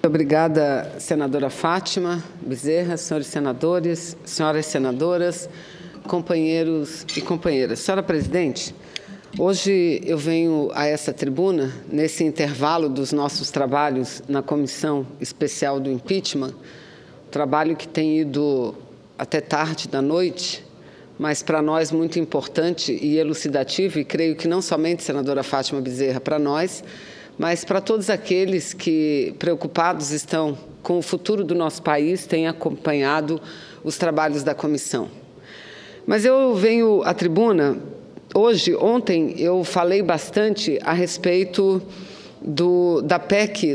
Obrigada, senadora Fátima Bezerra, senhores senadores, senhoras senadoras, companheiros e companheiras. Senhora presidente, hoje eu venho a essa tribuna, nesse intervalo dos nossos trabalhos na Comissão Especial do Impeachment, trabalho que tem ido até tarde da noite, mas para nós muito importante e elucidativo, e creio que não somente, senadora Fátima Bezerra, para nós, mas para todos aqueles que, preocupados estão com o futuro do nosso país, têm acompanhado os trabalhos da comissão. Mas eu venho à tribuna, ontem eu falei bastante a respeito da PEC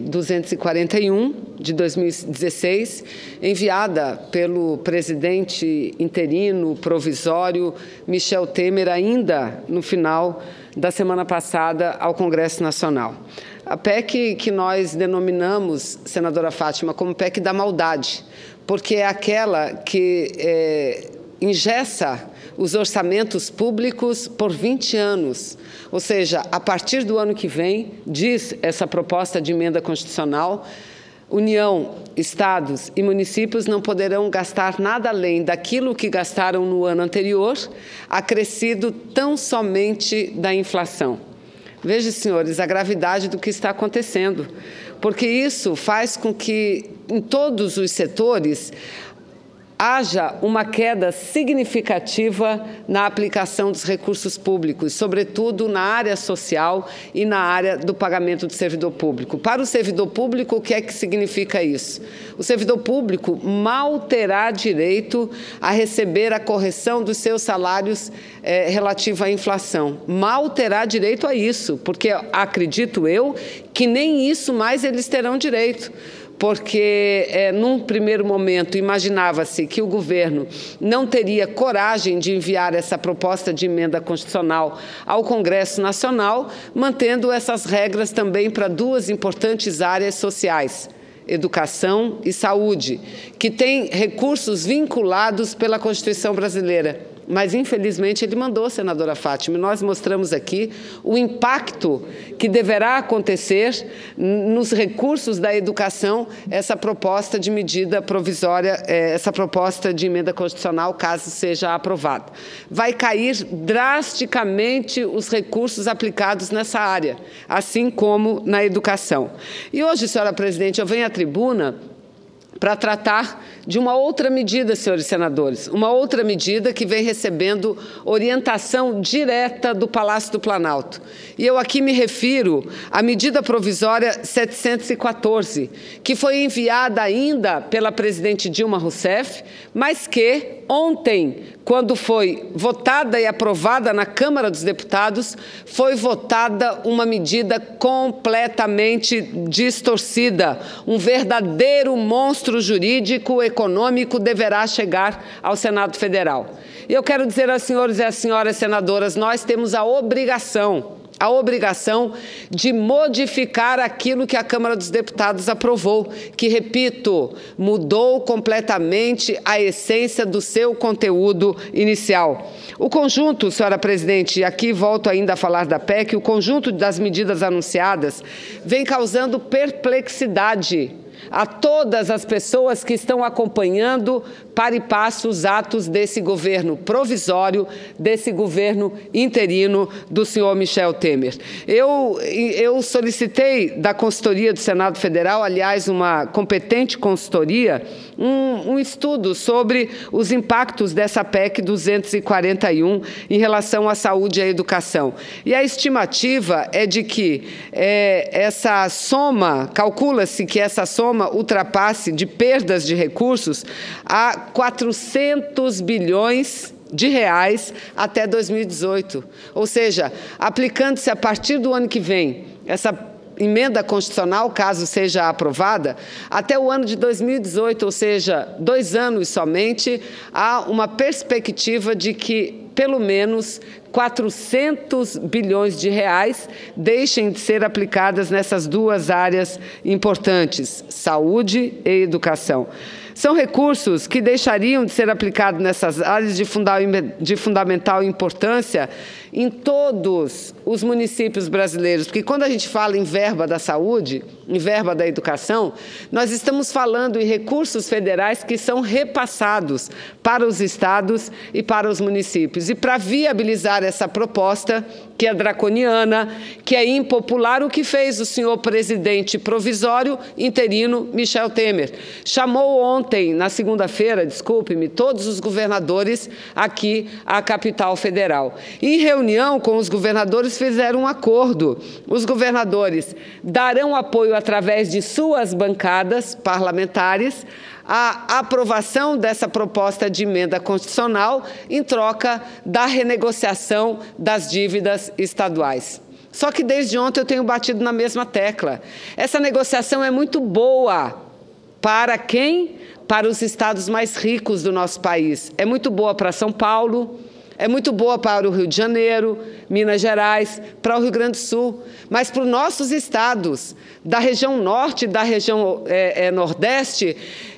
241, de 2016, enviada pelo presidente interino, provisório, Michel Temer, ainda no final da semana passada ao Congresso Nacional. A PEC que nós denominamos, senadora Fátima, como PEC da maldade, porque é aquela que engessa os orçamentos públicos por 20 anos. Ou seja, a partir do ano que vem, diz essa proposta de emenda constitucional, União, estados e municípios não poderão gastar nada além daquilo que gastaram no ano anterior, acrescido tão somente da inflação. Vejam, senhores, a gravidade do que está acontecendo, porque isso faz com que, em todos os setores, haja uma queda significativa na aplicação dos recursos públicos, sobretudo na área social e na área do pagamento do servidor público. Para o servidor público, o que é que significa isso? O servidor público mal terá direito a receber a correção dos seus salários relativa à inflação. Mal terá direito a isso, porque acredito eu que nem isso mais eles terão direito. Porque, num primeiro momento, imaginava-se que o governo não teria coragem de enviar essa proposta de emenda constitucional ao Congresso Nacional, mantendo essas regras também para duas importantes áreas sociais, educação e saúde, que têm recursos vinculados pela Constituição brasileira. Mas, infelizmente, ele mandou, senadora Fátima. Nós mostramos aqui o impacto que deverá acontecer nos recursos da educação, essa proposta de medida provisória, essa proposta de emenda constitucional, caso seja aprovada. Vai cair drasticamente os recursos aplicados nessa área, assim como na educação. E hoje, senhora presidente, eu venho à tribuna para tratar de uma outra medida, senhores senadores, uma outra medida que vem recebendo orientação direta do Palácio do Planalto. E eu aqui me refiro à medida provisória 714, que foi enviada ainda pela presidente Dilma Rousseff, mas que ontem, quando foi votada e aprovada na Câmara dos Deputados, foi votada uma medida completamente distorcida. Um verdadeiro monstro jurídico, econômico, deverá chegar ao Senado Federal. E eu quero dizer aos senhores e às senhoras senadoras, nós temos a obrigação de modificar aquilo que a Câmara dos Deputados aprovou, que, repito, mudou completamente a essência do seu conteúdo inicial. O conjunto, senhora presidente, e aqui volto ainda a falar da PEC, o conjunto das medidas anunciadas vem causando perplexidade a todas as pessoas que estão acompanhando para e passo os atos desse governo provisório, desse governo interino do senhor Michel Temer. Eu solicitei da consultoria do Senado Federal, aliás, uma competente consultoria, um estudo sobre os impactos dessa PEC 241 em relação à saúde e à educação. E a estimativa é de que essa soma, calcula-se que essa soma ultrapasse de perdas de recursos a 400 bilhões de reais até 2018. Ou seja, aplicando-se a partir do ano que vem essa emenda constitucional, caso seja aprovada, até o ano de 2018, ou seja, 2 anos somente, há uma perspectiva de que, pelo menos, 400 bilhões de reais deixem de ser aplicadas nessas duas áreas importantes, saúde e educação. São recursos que deixariam de ser aplicados nessas áreas de fundamental importância em todos os municípios brasileiros, porque quando a gente fala em verba da saúde, em verba da educação, nós estamos falando em recursos federais que são repassados para os estados e para os municípios. E para viabilizar essa proposta, que é draconiana, que é impopular, o que fez o senhor presidente provisório, interino, Michel Temer? Chamou ontem, na segunda-feira, desculpe-me, todos os governadores aqui à capital federal. Em reunião com os governadores, fizeram um acordo. Os governadores darão apoio através de suas bancadas parlamentares à aprovação dessa proposta de emenda constitucional em troca da renegociação das dívidas estaduais. Só que desde ontem eu tenho batido na mesma tecla. Essa negociação é muito boa para quem? Para os estados mais ricos do nosso país. É muito boa para São Paulo, é muito boa para o Rio de Janeiro, Minas Gerais, para o Rio Grande do Sul, mas para os nossos estados, da região norte e da região nordeste,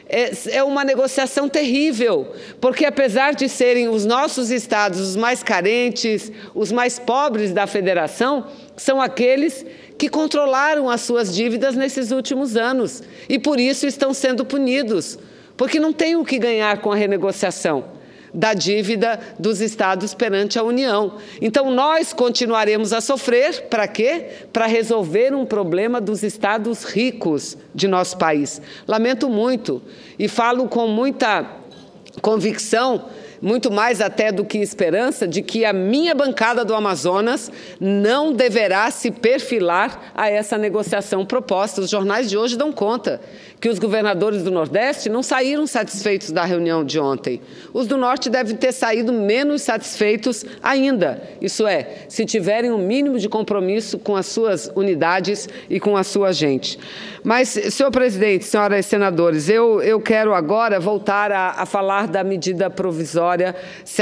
é uma negociação terrível, porque apesar de serem os nossos estados os mais carentes, os mais pobres da federação, são aqueles que controlaram as suas dívidas nesses últimos anos e por isso estão sendo punidos, porque não têm o que ganhar com a renegociação da dívida dos estados perante a União. Então, nós continuaremos a sofrer, para quê? Para resolver um problema dos estados ricos de nosso país. Lamento muito e falo com muita convicção, muito mais até do que esperança, de que a minha bancada do Amazonas não deverá se perfilar a essa negociação proposta. Os jornais de hoje dão conta que os governadores do Nordeste não saíram satisfeitos da reunião de ontem. Os do Norte devem ter saído menos satisfeitos ainda. Isso é, se tiverem um mínimo de compromisso com as suas unidades e com a sua gente. Mas, senhor presidente, senhoras e senadores, eu quero agora voltar a falar da medida provisória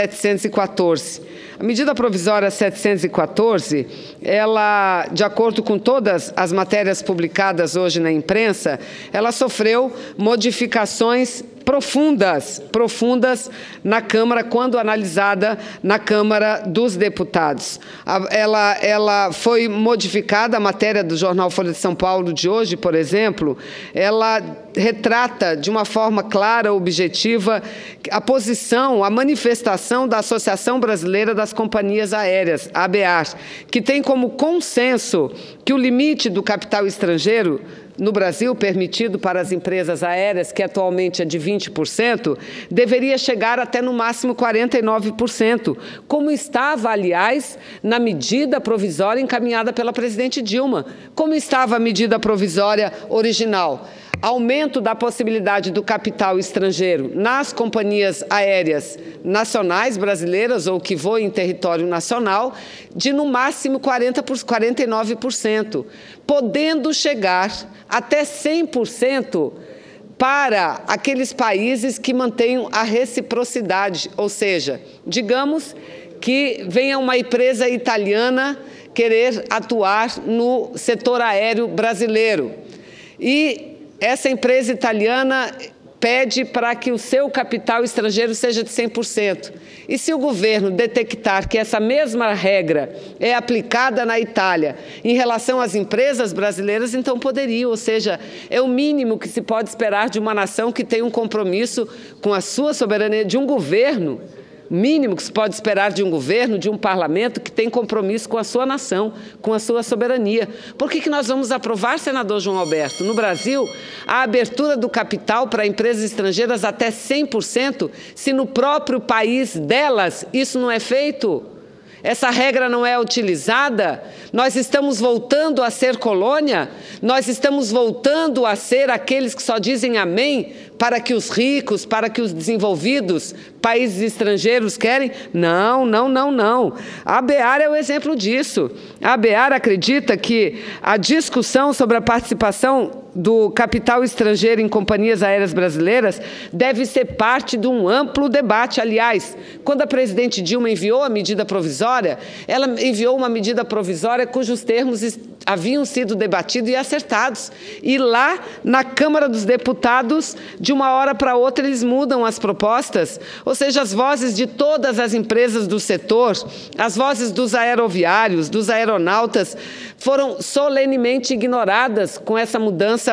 714. A medida provisória 714, ela, de acordo com todas as matérias publicadas hoje na imprensa, ela sofreu modificações profundas na Câmara, quando analisada na Câmara dos Deputados. Ela foi modificada, a matéria do jornal Folha de São Paulo de hoje, por exemplo, ela retrata de uma forma clara, objetiva, a posição, a manifestação da Associação Brasileira das Companhias Aéreas, a ABAR, que tem como consenso que o limite do capital estrangeiro no Brasil, permitido para as empresas aéreas, que atualmente é de 20%, deveria chegar até no máximo 49%, como estava, aliás, na medida provisória encaminhada pela presidente Dilma, como estava a medida provisória original. Aumento da possibilidade do capital estrangeiro nas companhias aéreas nacionais brasileiras ou que voem em território nacional de, no máximo, 49%, podendo chegar até 100% para aqueles países que mantenham a reciprocidade, ou seja, digamos que venha uma empresa italiana querer atuar no setor aéreo brasileiro e essa empresa italiana pede para que o seu capital estrangeiro seja de 100%. E se o governo detectar que essa mesma regra é aplicada na Itália em relação às empresas brasileiras, então poderia, ou seja, é o mínimo que se pode esperar de uma nação que tem um compromisso com a sua soberania, de um governo, mínimo que se pode esperar de um governo, de um parlamento que tem compromisso com a sua nação, com a sua soberania. Por que nós vamos aprovar, senador João Alberto, no Brasil, a abertura do capital para empresas estrangeiras até 100%, se no próprio país delas isso não é feito? Essa regra não é utilizada? Nós estamos voltando a ser colônia? Nós estamos voltando a ser aqueles que só dizem amém para que os ricos, para que os desenvolvidos países estrangeiros querem? Não, não, não, não. A Bear é o exemplo disso. A Bear acredita que a discussão sobre a participação do capital estrangeiro em companhias aéreas brasileiras deve ser parte de um amplo debate. Aliás, quando a presidente Dilma enviou a medida provisória, ela enviou uma medida provisória cujos termos haviam sido debatidos e acertados. E lá, na Câmara dos Deputados, de uma hora para outra, eles mudam as propostas. Ou seja, as vozes de todas as empresas do setor, as vozes dos aeroviários, dos aeronautas, foram solenemente ignoradas com essa mudança.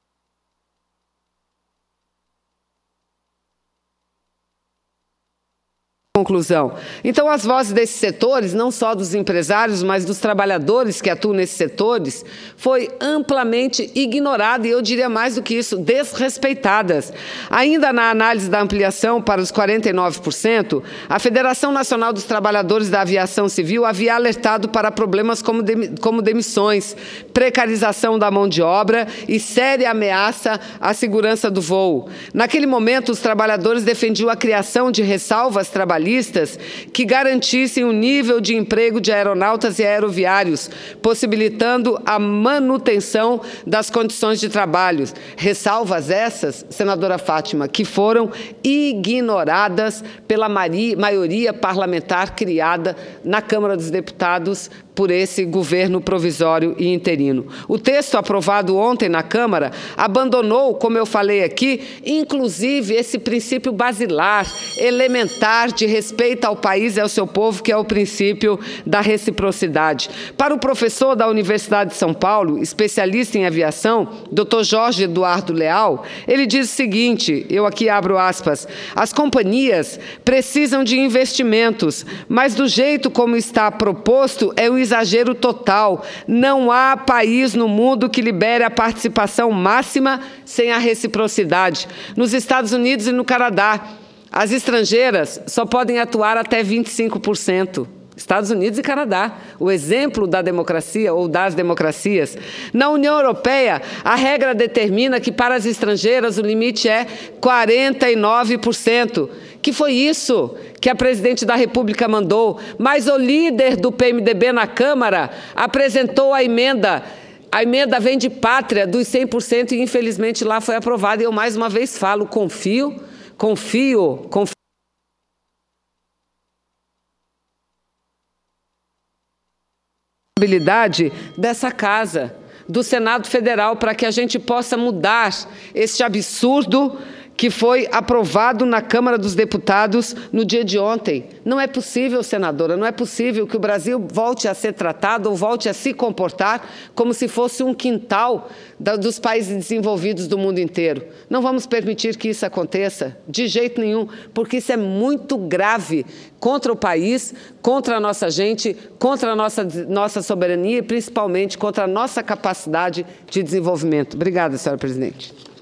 Conclusão. Então, as vozes desses setores, não só dos empresários, mas dos trabalhadores que atuam nesses setores, foi amplamente ignorada e, eu diria mais do que isso, desrespeitadas. Ainda na análise da ampliação para os 49%, a Federação Nacional dos Trabalhadores da Aviação Civil havia alertado para problemas como demissões, precarização da mão de obra e séria ameaça à segurança do voo. Naquele momento, os trabalhadores defendiam a criação de ressalvas trabalhistas que garantissem o nível de emprego de aeronautas e aeroviários, possibilitando a manutenção das condições de trabalho. Ressalvas essas, senadora Fátima, que foram ignoradas pela maioria parlamentar criada na Câmara dos Deputados por esse governo provisório e interino. O texto aprovado ontem na Câmara abandonou, como eu falei aqui, inclusive esse princípio basilar, elementar de respeito ao país e ao seu povo, que é o princípio da reciprocidade. Para o professor da Universidade de São Paulo, especialista em aviação, Dr. Jorge Eduardo Leal, ele diz o seguinte, eu aqui abro aspas, as companhias precisam de investimentos, mas do jeito como está proposto é um exagero total. Não há país no mundo que libere a participação máxima sem a reciprocidade. Nos Estados Unidos e no Canadá, as estrangeiras só podem atuar até 25%. Estados Unidos e Canadá, o exemplo da democracia ou das democracias. Na União Europeia, a regra determina que para as estrangeiras o limite é 49%. Que foi isso que a presidente da República mandou, mas o líder do PMDB na Câmara apresentou a emenda. A emenda vem de pátria dos 100% e, infelizmente, lá foi aprovada. E eu, mais uma vez, falo, confio dessa casa, do Senado Federal, para que a gente possa mudar este absurdo que foi aprovado na Câmara dos Deputados no dia de ontem. Não é possível, senadora, não é possível que o Brasil volte a ser tratado ou volte a se comportar como se fosse um quintal dos países desenvolvidos do mundo inteiro. Não vamos permitir que isso aconteça, de jeito nenhum, porque isso é muito grave contra o país, contra a nossa gente, contra a nossa soberania e, principalmente, contra a nossa capacidade de desenvolvimento. Obrigada, senhora presidente.